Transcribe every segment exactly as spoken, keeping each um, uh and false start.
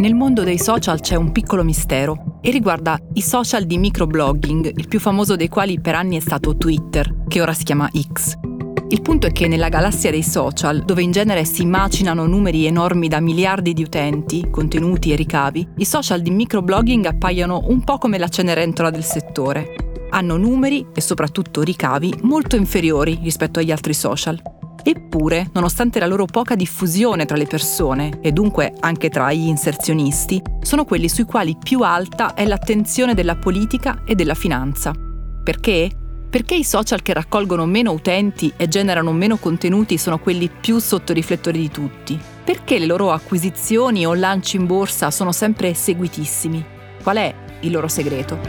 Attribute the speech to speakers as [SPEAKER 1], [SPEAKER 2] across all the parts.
[SPEAKER 1] nel mondo dei social c'è un piccolo mistero e riguarda i social di microblogging, il più famoso dei quali per anni è stato Twitter, che ora si chiama X. Il punto è che nella galassia dei social, dove in genere si macinano numeri enormi da miliardi di utenti, contenuti e ricavi, i social di microblogging appaiono un po' come la Cenerentola del settore. Hanno numeri e soprattutto ricavi molto inferiori rispetto agli altri social. Eppure, nonostante la loro poca diffusione tra le persone, e dunque anche tra gli inserzionisti, sono quelli sui quali più alta è l'attenzione della politica e della finanza. Perché? Perché i social che raccolgono meno utenti e generano meno contenuti sono quelli più sotto riflettori di tutti? Perché le loro acquisizioni o lanci in borsa sono sempre seguitissimi? Qual è il loro segreto?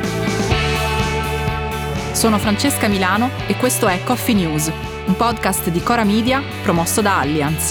[SPEAKER 1] Sono Francesca Milano e questo è Coffee News, un podcast di Cora Media promosso da Allianz.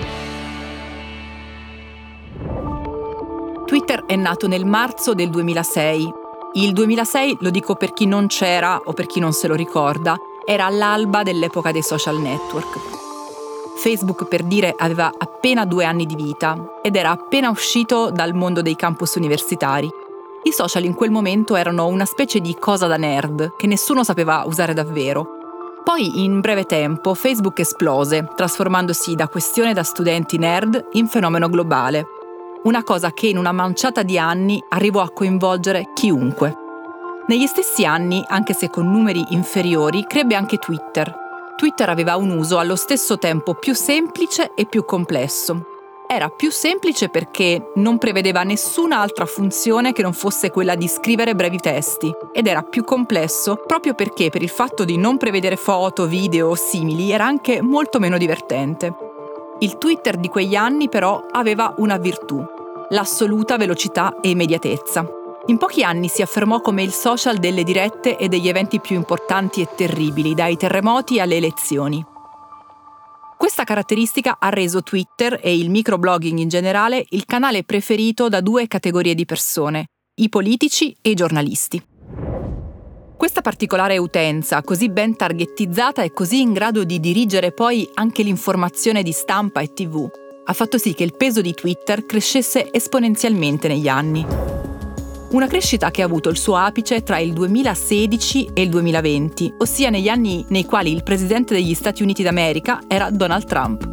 [SPEAKER 1] Twitter è nato nel marzo del duemilasei. Il duemilasei, lo dico per chi non c'era o per chi non se lo ricorda, era all'alba dell'epoca dei social network. Facebook, per dire, aveva appena due anni di vita ed era appena uscito dal mondo dei campus universitari. I social in quel momento erano una specie di cosa da nerd che nessuno sapeva usare davvero. Poi, in breve tempo, Facebook esplose, trasformandosi da questione da studenti nerd in fenomeno globale. Una cosa che in una manciata di anni arrivò a coinvolgere chiunque. Negli stessi anni, anche se con numeri inferiori, crebbe anche Twitter. Twitter aveva un uso allo stesso tempo più semplice e più complesso. Era più semplice perché non prevedeva nessuna altra funzione che non fosse quella di scrivere brevi testi, ed era più complesso proprio perché per il fatto di non prevedere foto, video o simili era anche molto meno divertente. Il Twitter di quegli anni però aveva una virtù, l'assoluta velocità e immediatezza. In pochi anni si affermò come il social delle dirette e degli eventi più importanti e terribili, dai terremoti alle elezioni. Questa caratteristica ha reso Twitter e il microblogging in generale il canale preferito da due categorie di persone, i politici e i giornalisti. Questa particolare utenza, così ben targetizzata e così in grado di dirigere poi anche l'informazione di stampa e tivù, ha fatto sì che il peso di Twitter crescesse esponenzialmente negli anni. Una crescita che ha avuto il suo apice tra il duemilasedici e il duemilaventi, ossia negli anni nei quali il presidente degli Stati Uniti d'America era Donald Trump.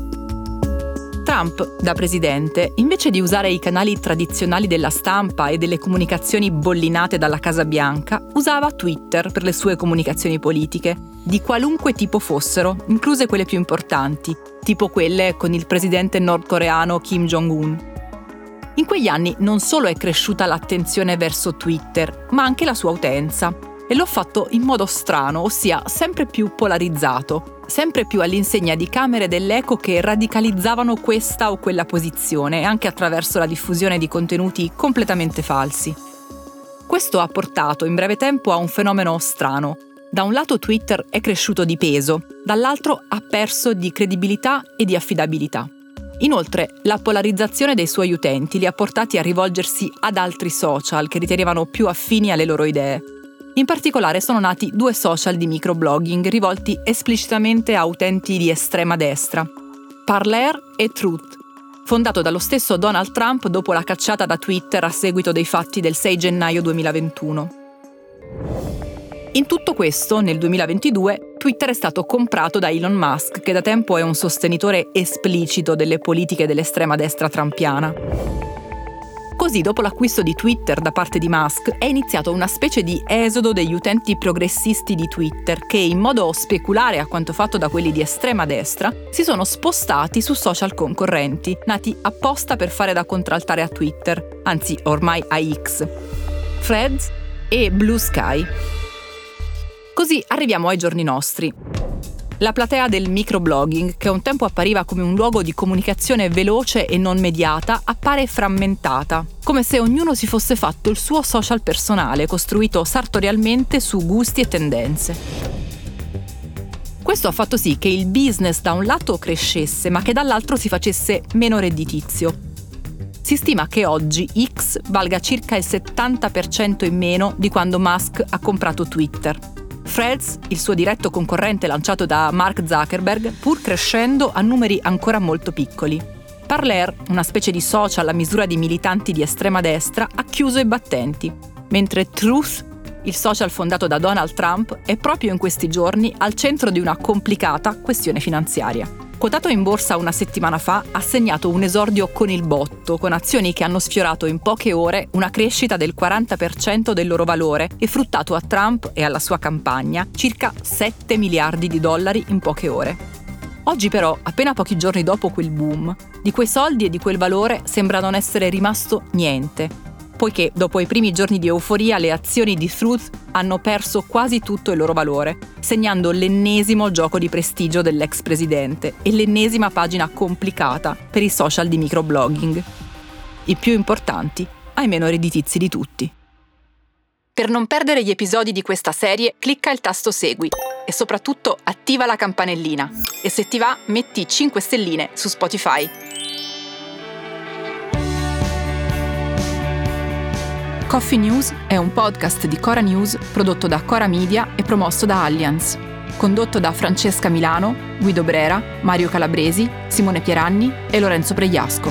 [SPEAKER 1] Trump, da presidente, invece di usare i canali tradizionali della stampa e delle comunicazioni bollinate dalla Casa Bianca, usava Twitter per le sue comunicazioni politiche, di qualunque tipo fossero, incluse quelle più importanti, tipo quelle con il presidente nordcoreano Kim Jong-un. In quegli anni non solo è cresciuta l'attenzione verso Twitter, ma anche la sua utenza, e l'ho fatto in modo strano, ossia sempre più polarizzato, sempre più all'insegna di camere dell'eco che radicalizzavano questa o quella posizione, anche attraverso la diffusione di contenuti completamente falsi. Questo ha portato in breve tempo a un fenomeno strano. Da un lato Twitter è cresciuto di peso, dall'altro ha perso di credibilità e di affidabilità. Inoltre, la polarizzazione dei suoi utenti li ha portati a rivolgersi ad altri social che ritenevano più affini alle loro idee. In particolare sono nati due social di microblogging rivolti esplicitamente a utenti di estrema destra, Parler e Truth, fondato dallo stesso Donald Trump dopo la cacciata da Twitter a seguito dei fatti del sei gennaio duemilaventuno. In tutto questo, nel duemilaventidue, Twitter è stato comprato da Elon Musk, che da tempo è un sostenitore esplicito delle politiche dell'estrema destra trumpiana. Così, dopo l'acquisto di Twitter da parte di Musk, è iniziato una specie di esodo degli utenti progressisti di Twitter che, in modo speculare a quanto fatto da quelli di estrema destra, si sono spostati su social concorrenti, nati apposta per fare da contraltare a Twitter, anzi ormai a X, Threads e Blue Sky. Così arriviamo ai giorni nostri. La platea del microblogging, che un tempo appariva come un luogo di comunicazione veloce e non mediata, appare frammentata, come se ognuno si fosse fatto il suo social personale, costruito sartorialmente su gusti e tendenze. Questo ha fatto sì che il business da un lato crescesse, ma che dall'altro si facesse meno redditizio. Si stima che oggi X valga circa il settanta per cento in meno di quando Musk ha comprato Twitter. Threads, il suo diretto concorrente lanciato da Mark Zuckerberg, pur crescendo a numeri ancora molto piccoli. Parler, una specie di social a misura di militanti di estrema destra, ha chiuso i battenti, mentre Truth, il social fondato da Donald Trump, è proprio in questi giorni al centro di una complicata questione finanziaria. Quotato in borsa una settimana fa, ha segnato un esordio con il botto, con azioni che hanno sfiorato in poche ore una crescita del quaranta per cento del loro valore e fruttato a Trump e alla sua campagna circa sette miliardi di dollari in poche ore. Oggi però, appena pochi giorni dopo quel boom, di quei soldi e di quel valore sembra non essere rimasto niente, poiché dopo i primi giorni di euforia le azioni di Truth hanno perso quasi tutto il loro valore, segnando l'ennesimo gioco di prestigio dell'ex presidente e l'ennesima pagina complicata per i social di microblogging. I più importanti ai meno redditizi di tutti. Per non perdere gli episodi di questa serie, clicca il tasto Segui e soprattutto attiva la campanellina. E se ti va, metti cinque stelline su Spotify. Coffee News è un podcast di Cora News prodotto da Cora Media e promosso da Allianz. Condotto da Francesca Milano, Guido Brera, Mario Calabresi, Simone Pieranni e Lorenzo Pregliasco.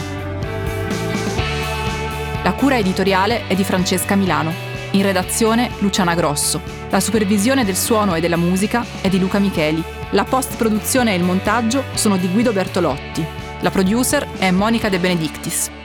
[SPEAKER 1] La cura editoriale è di Francesca Milano. In redazione Luciana Grosso. La supervisione del suono e della musica è di Luca Micheli. La post-produzione e il montaggio sono di Guido Bertolotti. La producer è Monica De Benedictis.